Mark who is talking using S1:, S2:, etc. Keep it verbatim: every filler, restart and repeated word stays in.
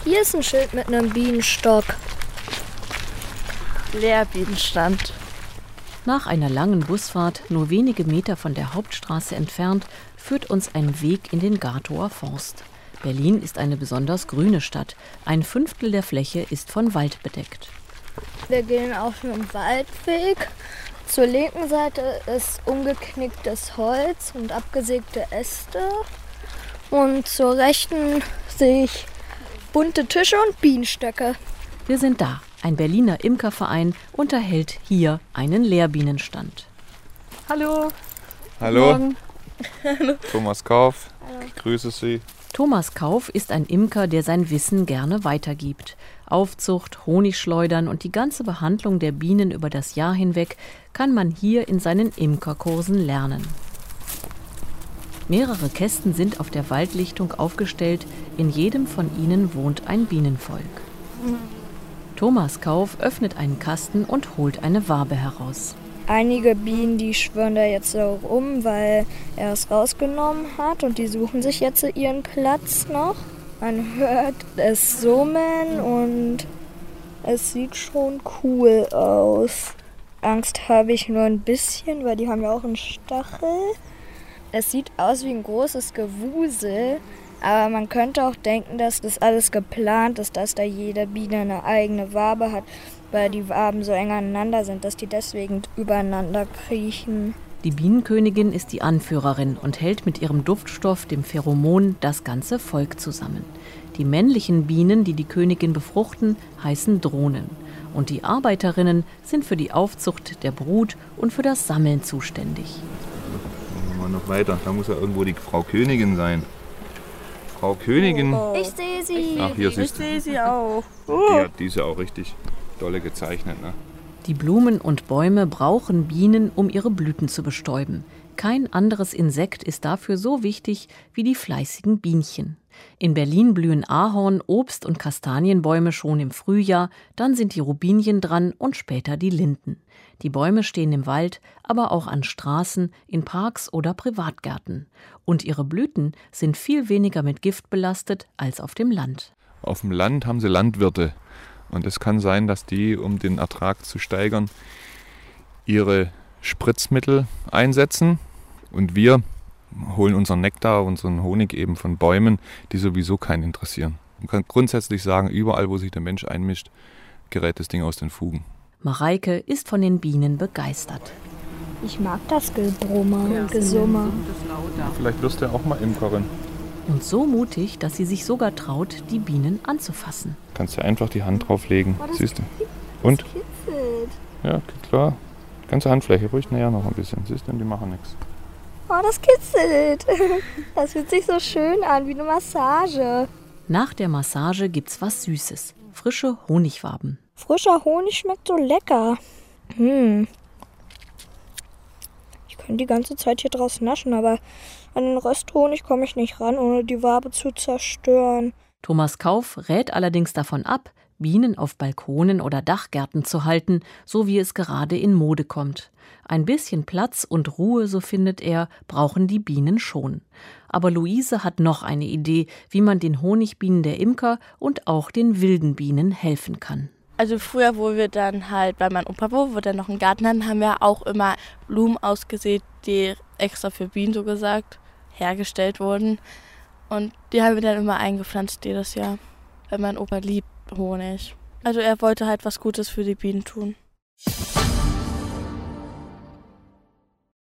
S1: Hier ist ein Schild mit einem Bienenstock.
S2: Lehrbienenstand.
S3: Nach einer langen Busfahrt, nur wenige Meter von der Hauptstraße entfernt, führt uns ein Weg in den Gatower Forst. Berlin ist eine besonders grüne Stadt. Ein Fünftel der Fläche ist von Wald bedeckt.
S1: Wir gehen auf einem Waldweg. Zur linken Seite ist umgeknicktes Holz und abgesägte Äste. Und zur rechten sehe ich bunte Tische und Bienenstöcke.
S3: Wir sind da. Ein Berliner Imkerverein unterhält hier einen Lehrbienenstand.
S2: Hallo.
S4: Hallo.
S2: Morgen.
S4: Thomas Kauf. Ich grüße Sie.
S3: Thomas Kauf ist ein Imker, der sein Wissen gerne weitergibt. Aufzucht, Honigschleudern und die ganze Behandlung der Bienen über das Jahr hinweg kann man hier in seinen Imkerkursen lernen. Mehrere Kästen sind auf der Waldlichtung aufgestellt. In jedem von ihnen wohnt ein Bienenvolk. Thomas Kauf öffnet einen Kasten und holt eine Wabe heraus.
S1: Einige Bienen, die schwirren da jetzt so rum, weil er es rausgenommen hat und die suchen sich jetzt ihren Platz noch. Man hört es summen und es sieht schon cool aus. Angst habe ich nur ein bisschen, weil die haben ja auch einen Stachel. Es sieht aus wie ein großes Gewusel, aber man könnte auch denken, dass das alles geplant ist, dass da jede Biene eine eigene Wabe hat, weil die Waben so eng aneinander sind, dass die deswegen übereinander kriechen.
S3: Die Bienenkönigin ist die Anführerin und hält mit ihrem Duftstoff, dem Pheromon, das ganze Volk zusammen. Die männlichen Bienen, die die Königin befruchten, heißen Drohnen. Und die Arbeiterinnen sind für die Aufzucht der Brut und für das Sammeln zuständig.
S4: Gehen wir mal noch weiter. Da muss ja irgendwo die Frau Königin sein. Frau Königin.
S2: Oh.
S1: Ich sehe sie.
S4: Ach, hier
S2: Ich
S4: siehst du.
S2: sehe sie auch.
S4: Die hat diese auch richtig dolle gezeichnet, ne?
S3: Die Blumen und Bäume brauchen Bienen, um ihre Blüten zu bestäuben. Kein anderes Insekt ist dafür so wichtig wie die fleißigen Bienchen. In Berlin blühen Ahorn-, Obst- und Kastanienbäume schon im Frühjahr, dann sind die Robinien dran und später die Linden. Die Bäume stehen im Wald, aber auch an Straßen, in Parks oder Privatgärten. Und ihre Blüten sind viel weniger mit Gift belastet als auf dem Land.
S4: Auf dem Land haben sie Landwirte. Und es kann sein, dass die, um den Ertrag zu steigern, ihre Spritzmittel einsetzen. Und wir holen unseren Nektar, unseren Honig eben von Bäumen, die sowieso keinen interessieren. Man kann grundsätzlich sagen, überall, wo sich der Mensch einmischt, gerät das Ding aus den Fugen.
S3: Mareike ist von den Bienen begeistert.
S1: Ich mag das Gebrummer und Gesummer.
S4: Vielleicht wirst du ja auch mal Imkerin.
S3: Und so mutig, dass sie sich sogar traut, die Bienen anzufassen.
S4: Kannst du einfach die Hand drauflegen,
S1: Oh, das
S4: siehst du?
S1: kitzelt.
S4: Und?
S1: Das kitzelt.
S4: Ja, klar. Ganze Handfläche, ruhig näher noch ein bisschen. Siehst du, die machen nichts.
S1: Oh, das kitzelt. Das fühlt sich so schön an, wie eine Massage.
S3: Nach der Massage gibt's was Süßes. Frische Honigwaben.
S1: Frischer Honig schmeckt so lecker. Hm. Ich könnte die ganze Zeit hier draus naschen, aber an den Rösthonig komme ich nicht ran, ohne die Wabe zu zerstören.
S3: Thomas Kauf rät allerdings davon ab, Bienen auf Balkonen oder Dachgärten zu halten, so wie es gerade in Mode kommt. Ein bisschen Platz und Ruhe, so findet er, brauchen die Bienen schon. Aber Luise hat noch eine Idee, wie man den Honigbienen der Imker und auch den wilden Bienen helfen kann.
S2: Also früher, wo wir dann halt bei meinem Opa, wo wir dann noch einen Garten hatten, haben wir auch immer Blumen ausgesät, die extra für Bienen, so gesagt, hergestellt wurden. Und die haben wir dann immer eingepflanzt jedes Jahr, weil mein Opa liebt Honig. Also er wollte halt was Gutes für die Bienen tun.